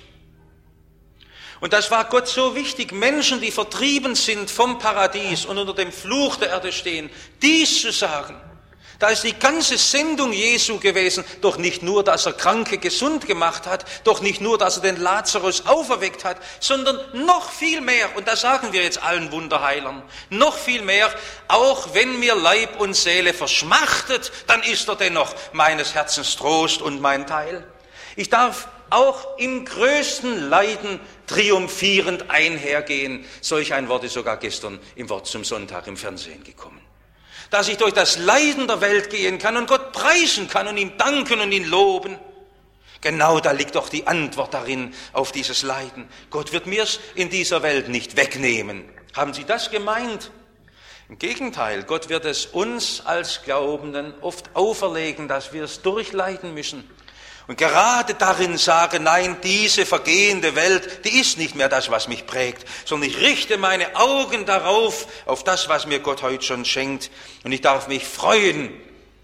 Und das war Gott so wichtig, Menschen, die vertrieben sind vom Paradies und unter dem Fluch der Erde stehen, dies zu sagen. Da ist die ganze Sendung Jesu gewesen, doch nicht nur, dass er Kranke gesund gemacht hat, doch nicht nur, dass er den Lazarus auferweckt hat, sondern noch viel mehr, und das sagen wir jetzt allen Wunderheilern, noch viel mehr, auch wenn mir Leib und Seele verschmachtet, dann ist er dennoch meines Herzens Trost und mein Teil. Ich darf auch im größten Leiden triumphierend einhergehen. Solch ein Wort ist sogar gestern im Wort zum Sonntag im Fernsehen gekommen. Dass ich durch das Leiden der Welt gehen kann und Gott preisen kann und ihm danken und ihn loben. Genau da liegt doch die Antwort darin auf dieses Leiden. Gott wird mir's in dieser Welt nicht wegnehmen. Haben Sie das gemeint? Im Gegenteil, Gott wird es uns als Glaubenden oft auferlegen, dass wir es durchleiden müssen. Und gerade darin sage, nein, diese vergehende Welt, die ist nicht mehr das, was mich prägt, sondern ich richte meine Augen darauf, auf das, was mir Gott heute schon schenkt. Und ich darf mich freuen,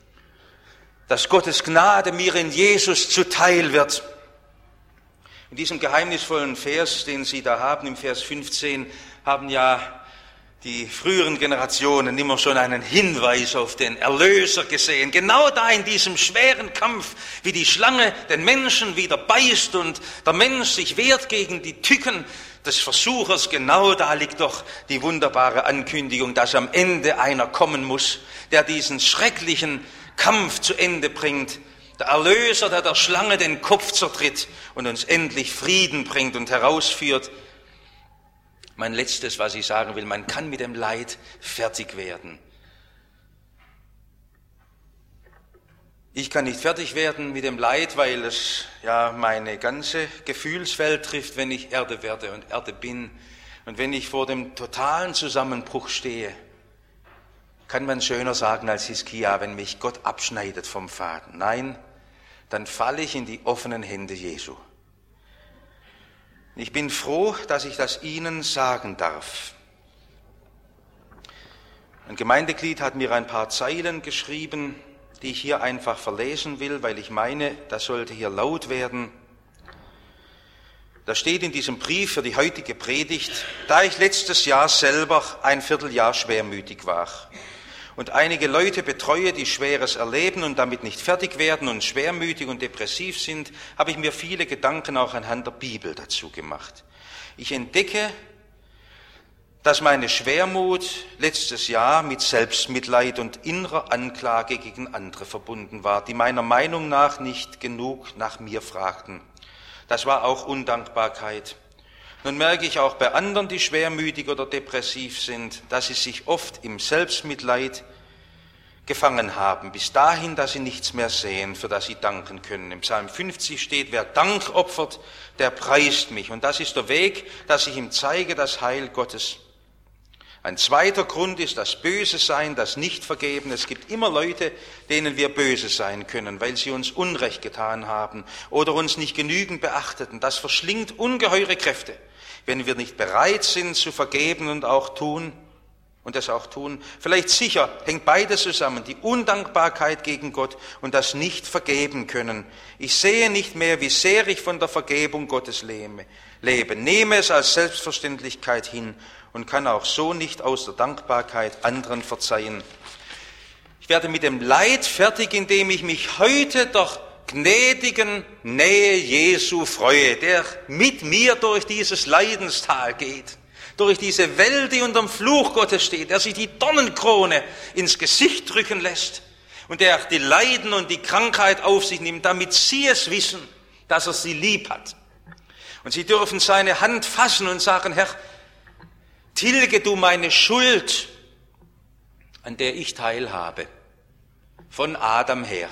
dass Gottes Gnade mir in Jesus zuteil wird. In diesem geheimnisvollen Vers, den Sie da haben, im Vers 15, haben ja die früheren Generationen immer schon einen Hinweis auf den Erlöser gesehen. Genau da in diesem schweren Kampf, wie die Schlange den Menschen wieder beißt und der Mensch sich wehrt gegen die Tücken des Versuchers, genau da liegt doch die wunderbare Ankündigung, dass am Ende einer kommen muss, der diesen schrecklichen Kampf zu Ende bringt. Der Erlöser, der Schlange den Kopf zertritt und uns endlich Frieden bringt und herausführt. Mein letztes, was ich sagen will, man kann mit dem Leid fertig werden. Ich kann nicht fertig werden mit dem Leid, weil es ja meine ganze Gefühlswelt trifft, wenn ich Erde werde und Erde bin. Und wenn ich vor dem totalen Zusammenbruch stehe, kann man schöner sagen als Hiskia, wenn mich Gott abschneidet vom Faden. Nein, dann falle ich in die offenen Hände Jesu. Ich bin froh, dass ich das Ihnen sagen darf. Ein Gemeindeglied hat mir ein paar Zeilen geschrieben, die ich hier einfach verlesen will, weil ich meine, das sollte hier laut werden. Da steht in diesem Brief für die heutige Predigt: Da ich letztes Jahr selber ein Vierteljahr schwermütig war und einige Leute betreue, die Schweres erleben und damit nicht fertig werden und schwermütig und depressiv sind, habe ich mir viele Gedanken auch anhand der Bibel dazu gemacht. Ich entdecke, dass meine Schwermut letztes Jahr mit Selbstmitleid und innerer Anklage gegen andere verbunden war, die meiner Meinung nach nicht genug nach mir fragten. Das war auch Undankbarkeit. Nun merke ich auch bei anderen, die schwermütig oder depressiv sind, dass sie sich oft im Selbstmitleid gefangen haben, bis dahin, dass sie nichts mehr sehen, für das sie danken können. Im Psalm 50 steht: Wer Dank opfert, der preist mich. Und das ist der Weg, dass ich ihm zeige, das Heil Gottes. Ein zweiter Grund ist das Böse sein, das Nichtvergeben. Es gibt immer Leute, denen wir böse sein können, weil sie uns Unrecht getan haben oder uns nicht genügend beachteten. Das verschlingt ungeheure Kräfte, wenn wir nicht bereit sind zu vergeben und das auch tun. Vielleicht sicher hängt beides zusammen, die Undankbarkeit gegen Gott und das Nicht-Vergeben können. Ich sehe nicht mehr, wie sehr ich von der Vergebung Gottes lebe, nehme es als Selbstverständlichkeit hin und kann auch so nicht aus der Dankbarkeit anderen verzeihen. Ich werde mit dem Leid fertig, indem ich mich heute der gnädigen Nähe Jesu freue, der mit mir durch dieses Leidenstal geht, durch diese Welt, die unterm Fluch Gottes steht, der sich die Dornenkrone ins Gesicht drücken lässt und der die Leiden und die Krankheit auf sich nimmt, damit sie es wissen, dass er sie lieb hat. Und sie dürfen seine Hand fassen und sagen: Herr, tilge du meine Schuld, an der ich teilhabe, von Adam her.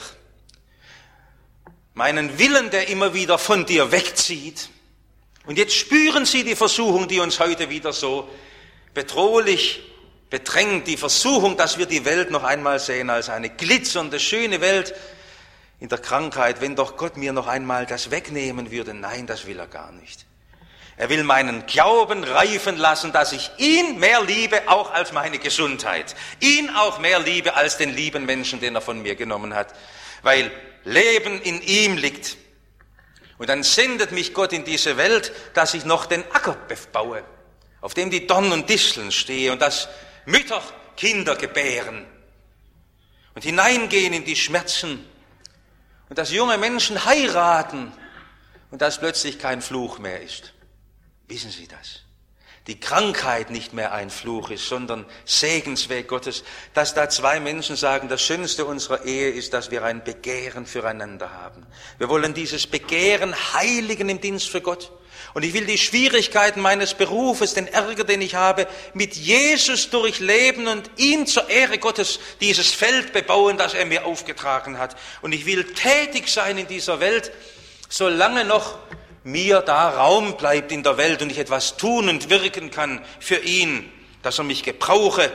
Meinen Willen, der immer wieder von dir wegzieht. Und jetzt spüren Sie die Versuchung, die uns heute wieder so bedrohlich bedrängt. Die Versuchung, dass wir die Welt noch einmal sehen als eine glitzernde, schöne Welt in der Krankheit. Wenn doch Gott mir noch einmal das wegnehmen würde. Nein, das will er gar nicht. Er will meinen Glauben reifen lassen, dass ich ihn mehr liebe, auch als meine Gesundheit. Ihn auch mehr liebe als den lieben Menschen, den er von mir genommen hat. Weil Leben in ihm liegt. Und dann sendet mich Gott in diese Welt, dass ich noch den Acker baue, auf dem die Dornen und Disteln stehen und dass Mütter Kinder gebären und hineingehen in die Schmerzen und dass junge Menschen heiraten und dass plötzlich kein Fluch mehr ist. Wissen Sie das? Die Krankheit nicht mehr ein Fluch ist, sondern Segensweg Gottes, dass da zwei Menschen sagen, das Schönste unserer Ehe ist, dass wir ein Begehren füreinander haben. Wir wollen dieses Begehren heiligen im Dienst für Gott. Und ich will die Schwierigkeiten meines Berufes, den Ärger, den ich habe, mit Jesus durchleben und ihm zur Ehre Gottes dieses Feld bebauen, das er mir aufgetragen hat. Und ich will tätig sein in dieser Welt, solange noch mir da Raum bleibt in der Welt und ich etwas tun und wirken kann für ihn, dass er mich gebrauche.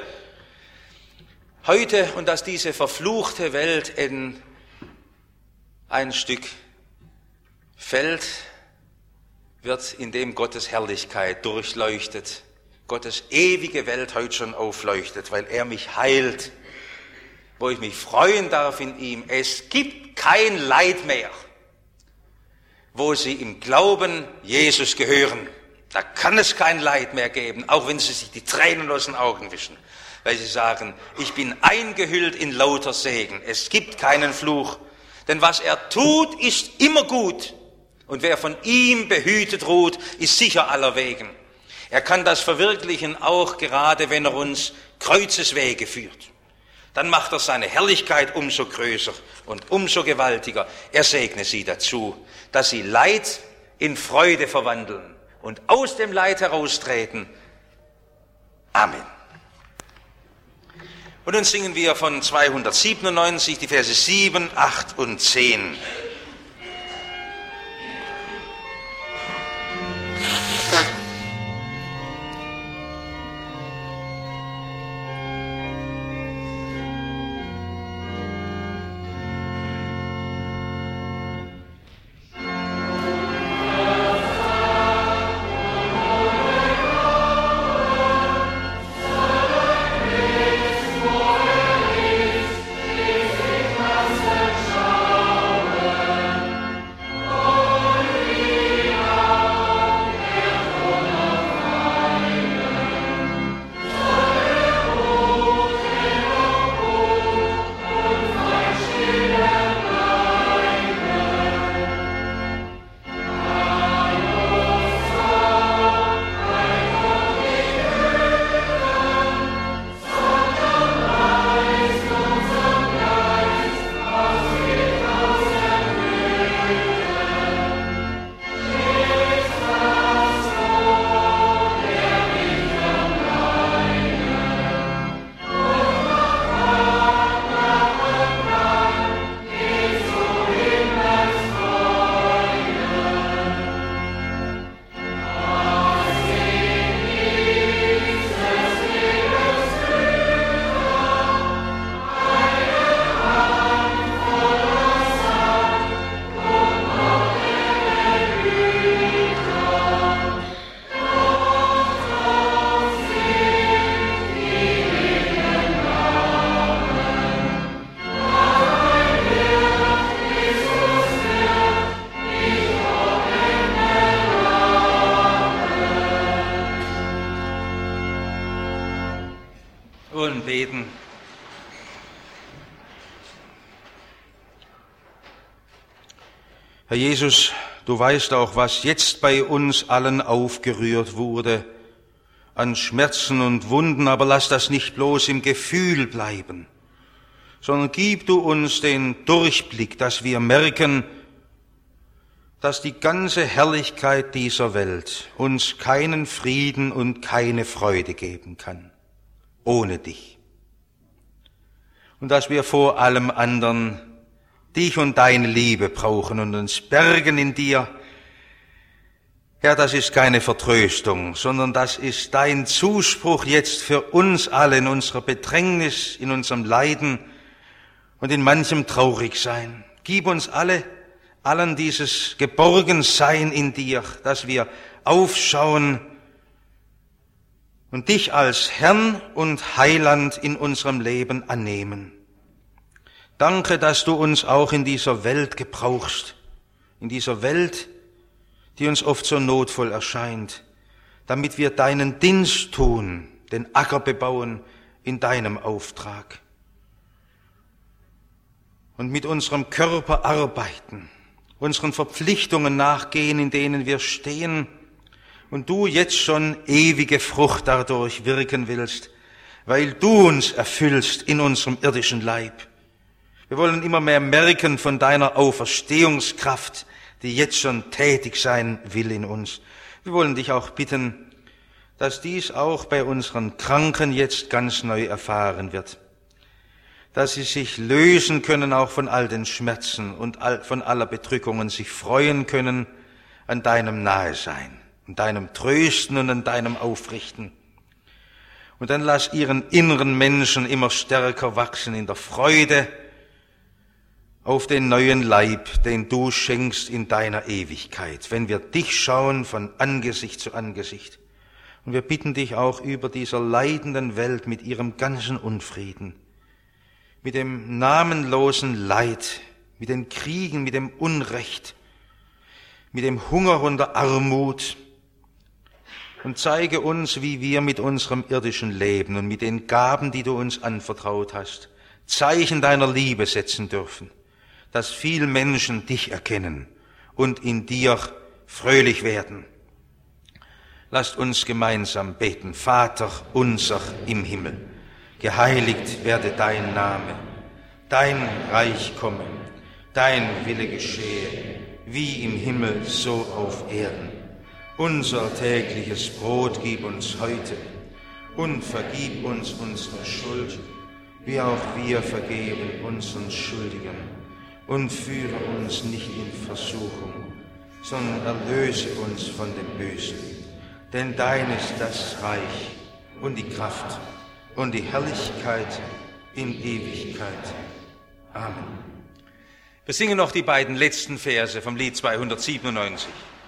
Heute und dass diese verfluchte Welt in ein Stück Feld wird, in dem Gottes Herrlichkeit durchleuchtet, Gottes ewige Welt heute schon aufleuchtet, weil er mich heilt, wo ich mich freuen darf in ihm. Es gibt kein Leid mehr, wo sie im Glauben Jesus gehören. Da kann es kein Leid mehr geben, auch wenn sie sich die Tränen aus den Augen wischen, weil sie sagen, ich bin eingehüllt in lauter Segen. Es gibt keinen Fluch, denn was er tut, ist immer gut. Und wer von ihm behütet ruht, ist sicher allerwegen. Er kann das verwirklichen, auch gerade wenn er uns Kreuzeswege führt. Dann macht er seine Herrlichkeit umso größer und umso gewaltiger. Er segne sie dazu, dass sie Leid in Freude verwandeln und aus dem Leid heraustreten. Amen. Und nun singen wir von 297 die Verse 7, 8 und 10. Und beten. Herr Jesus, du weißt auch, was jetzt bei uns allen aufgerührt wurde an Schmerzen und Wunden, aber lass das nicht bloß im Gefühl bleiben, sondern gib du uns den Durchblick, dass wir merken, dass die ganze Herrlichkeit dieser Welt uns keinen Frieden und keine Freude geben kann, ohne dich. Und dass wir vor allem anderen dich und deine Liebe brauchen und uns bergen in dir. Herr, das ist keine Vertröstung, sondern das ist dein Zuspruch jetzt für uns alle in unserer Bedrängnis, in unserem Leiden und in manchem Traurigsein. Gib uns alle allen dieses Geborgensein in dir, dass wir aufschauen und dich als Herrn und Heiland in unserem Leben annehmen. Danke, dass du uns auch in dieser Welt gebrauchst, in dieser Welt, die uns oft so notvoll erscheint, damit wir deinen Dienst tun, den Acker bebauen in deinem Auftrag und mit unserem Körper arbeiten, unseren Verpflichtungen nachgehen, in denen wir stehen und du jetzt schon ewige Frucht dadurch wirken willst, weil du uns erfüllst in unserem irdischen Leib. Wir wollen immer mehr merken von deiner Auferstehungskraft, die jetzt schon tätig sein will in uns. Wir wollen dich auch bitten, dass dies auch bei unseren Kranken jetzt ganz neu erfahren wird, dass sie sich lösen können auch von all den Schmerzen und von aller Bedrückung und sich freuen können an deinem Nahesein, an deinem Trösten und an deinem Aufrichten. Und dann lass ihren inneren Menschen immer stärker wachsen in der Freude auf den neuen Leib, den du schenkst in deiner Ewigkeit, wenn wir dich schauen von Angesicht zu Angesicht. Und wir bitten dich auch über dieser leidenden Welt mit ihrem ganzen Unfrieden, mit dem namenlosen Leid, mit den Kriegen, mit dem Unrecht, mit dem Hunger und der Armut, und zeige uns, wie wir mit unserem irdischen Leben und mit den Gaben, die du uns anvertraut hast, Zeichen deiner Liebe setzen dürfen, dass viele Menschen dich erkennen und in dir fröhlich werden. Lasst uns gemeinsam beten. Vater unser im Himmel, geheiligt werde dein Name, dein Reich komme, dein Wille geschehe, wie im Himmel so auf Erden. Unser tägliches Brot gib uns heute und vergib uns unsere Schuld, wie auch wir vergeben unseren Schuldigen. Und führe uns nicht in Versuchung, sondern erlöse uns von dem Bösen. Denn dein ist das Reich und die Kraft und die Herrlichkeit in Ewigkeit. Amen. Wir singen noch die beiden letzten Verse vom Lied 297.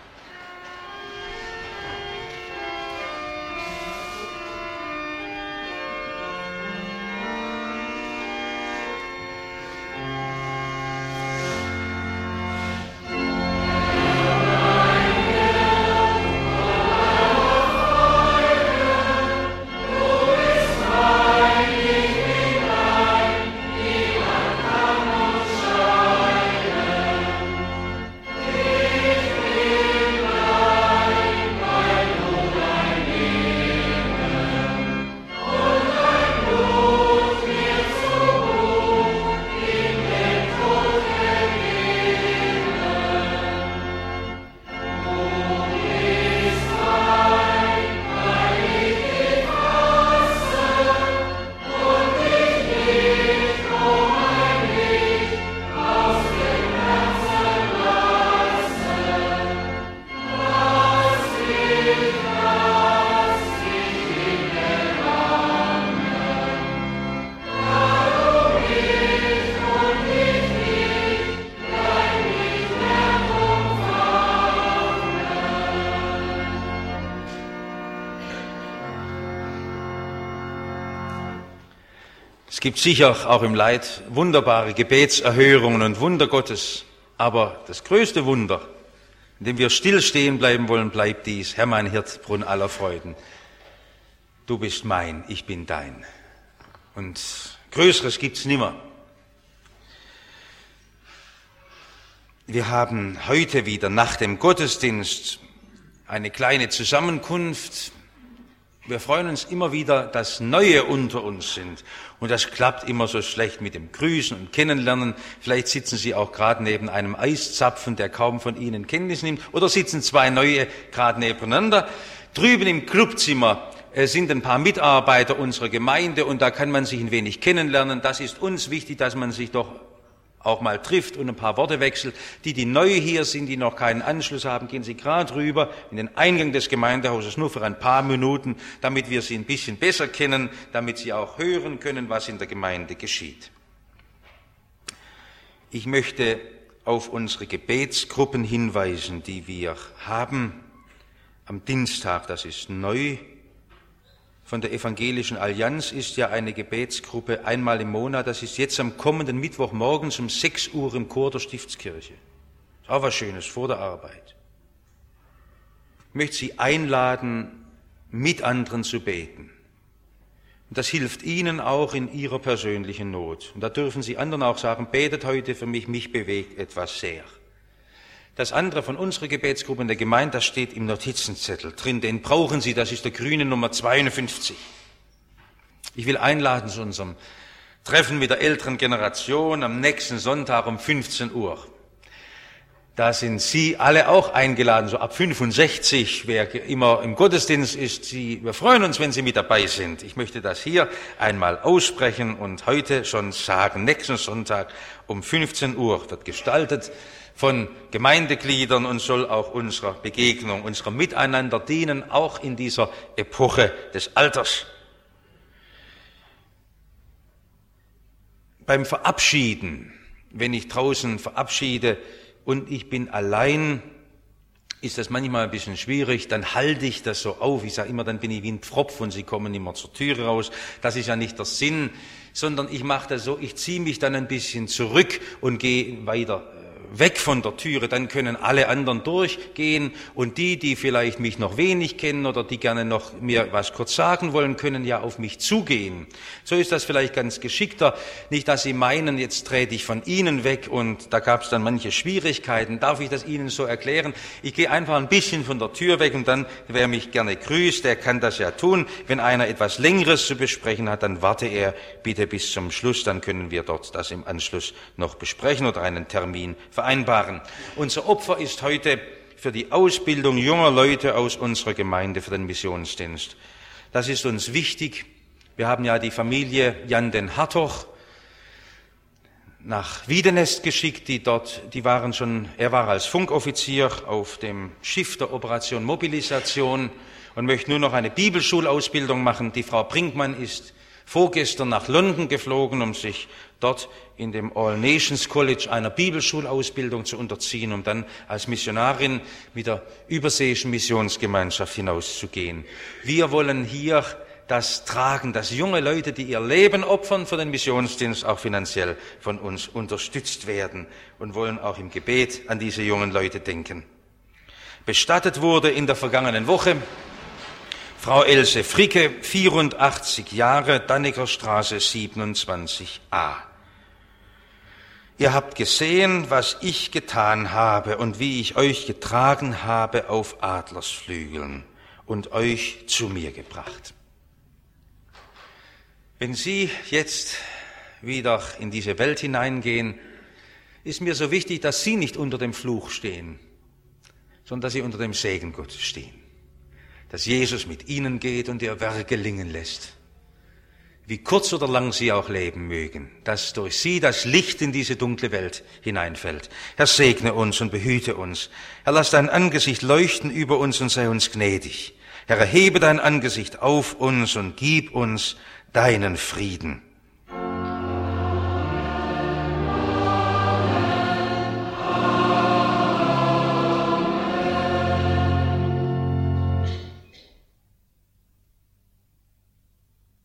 Es gibt sicher auch im Leid wunderbare Gebetserhörungen und Wunder Gottes, aber das größte Wunder, in dem wir still stehen bleiben wollen, bleibt dies: Herr, mein Hirt, Brunn aller Freuden, du bist mein, ich bin dein. Und Größeres gibt's nimmer. Wir haben heute wieder nach dem Gottesdienst eine kleine Zusammenkunft. Wir freuen uns immer wieder, dass Neue unter uns sind. Und das klappt immer so schlecht mit dem Grüßen und Kennenlernen. Vielleicht sitzen Sie auch gerade neben einem Eiszapfen, der kaum von Ihnen Kenntnis nimmt. Oder sitzen zwei Neue gerade nebeneinander. Drüben im Clubzimmer sind ein paar Mitarbeiter unserer Gemeinde und da kann man sich ein wenig kennenlernen. Das ist uns wichtig, dass man sich doch auch mal trifft und ein paar Worte wechselt. Die neu hier sind, die noch keinen Anschluss haben, gehen Sie gerade rüber in den Eingang des Gemeindehauses, nur für ein paar Minuten, damit wir Sie ein bisschen besser kennen, damit Sie auch hören können, was in der Gemeinde geschieht. Ich möchte auf unsere Gebetsgruppen hinweisen, die wir haben am Dienstag. Das ist neu. Von der Evangelischen Allianz ist ja eine Gebetsgruppe einmal im Monat. Das ist jetzt am kommenden Mittwoch morgens um 6 Uhr im Chor der Stiftskirche. Ist auch was Schönes vor der Arbeit. Ich möchte Sie einladen, mit anderen zu beten. Und das hilft Ihnen auch in Ihrer persönlichen Not. Und da dürfen Sie anderen auch sagen, betet heute für mich bewegt etwas sehr. Das andere von unserer Gebetsgruppe in der Gemeinde, das steht im Notizenzettel drin, den brauchen Sie, das ist der grüne Nummer 52. Ich will einladen zu unserem Treffen mit der älteren Generation am nächsten Sonntag um 15 Uhr. Da sind Sie alle auch eingeladen, so ab 65, wer immer im Gottesdienst ist. Wir freuen uns, wenn Sie mit dabei sind. Ich möchte das hier einmal aussprechen und heute schon sagen. Nächsten Sonntag um 15 Uhr wird gestaltet von Gemeindegliedern und soll auch unserer Begegnung, unserem Miteinander dienen, auch in dieser Epoche des Alters. Beim Verabschieden, wenn ich draußen verabschiede, und ich bin allein, ist das manchmal ein bisschen schwierig, dann halte ich das so auf. Ich sage immer, dann bin ich wie ein Pfropf und Sie kommen immer zur Türe raus. Das ist ja nicht der Sinn, sondern ich mache das so, ich ziehe mich dann ein bisschen zurück und gehe weiter weg von der Türe, dann können alle anderen durchgehen und die vielleicht mich noch wenig kennen oder die gerne noch mir was kurz sagen wollen, können ja auf mich zugehen. So ist das vielleicht ganz geschickter. Nicht, dass Sie meinen, jetzt trete ich von Ihnen weg und da gab es dann manche Schwierigkeiten. Darf ich das Ihnen so erklären? Ich gehe einfach ein bisschen von der Tür weg und dann, wer mich gerne grüßt, der kann das ja tun. Wenn einer etwas Längeres zu besprechen hat, dann warte er bitte bis zum Schluss, dann können wir dort das im Anschluss noch besprechen oder einen Termin vereinbaren. Unser Opfer ist heute für die Ausbildung junger Leute aus unserer Gemeinde für den Missionsdienst. Das ist uns wichtig. Wir haben ja die Familie Jan den Hartog nach Wiedenest geschickt, er war als Funkoffizier auf dem Schiff der Operation Mobilisation und möchte nur noch eine Bibelschulausbildung machen. Die Frau Brinkmann ist vorgestern nach London geflogen, um sich dort in dem All Nations College einer Bibelschulausbildung zu unterziehen, um dann als Missionarin mit der überseeischen Missionsgemeinschaft hinauszugehen. Wir wollen hier das tragen, dass junge Leute, die ihr Leben opfern für den Missionsdienst, auch finanziell von uns unterstützt werden und wollen auch im Gebet an diese jungen Leute denken. Bestattet wurde in der vergangenen Woche Frau Else Fricke, 84 Jahre, Dannecker Straße 27a. Ihr habt gesehen, was ich getan habe und wie ich euch getragen habe auf Adlersflügeln und euch zu mir gebracht. Wenn Sie jetzt wieder in diese Welt hineingehen, ist mir so wichtig, dass Sie nicht unter dem Fluch stehen, sondern dass Sie unter dem Segen Gottes stehen. Dass Jesus mit Ihnen geht und Ihr Werk gelingen lässt. Wie kurz oder lang Sie auch leben mögen, dass durch Sie das Licht in diese dunkle Welt hineinfällt. Herr, segne uns und behüte uns. Herr, lass dein Angesicht leuchten über uns und sei uns gnädig. Herr, erhebe dein Angesicht auf uns und gib uns deinen Frieden.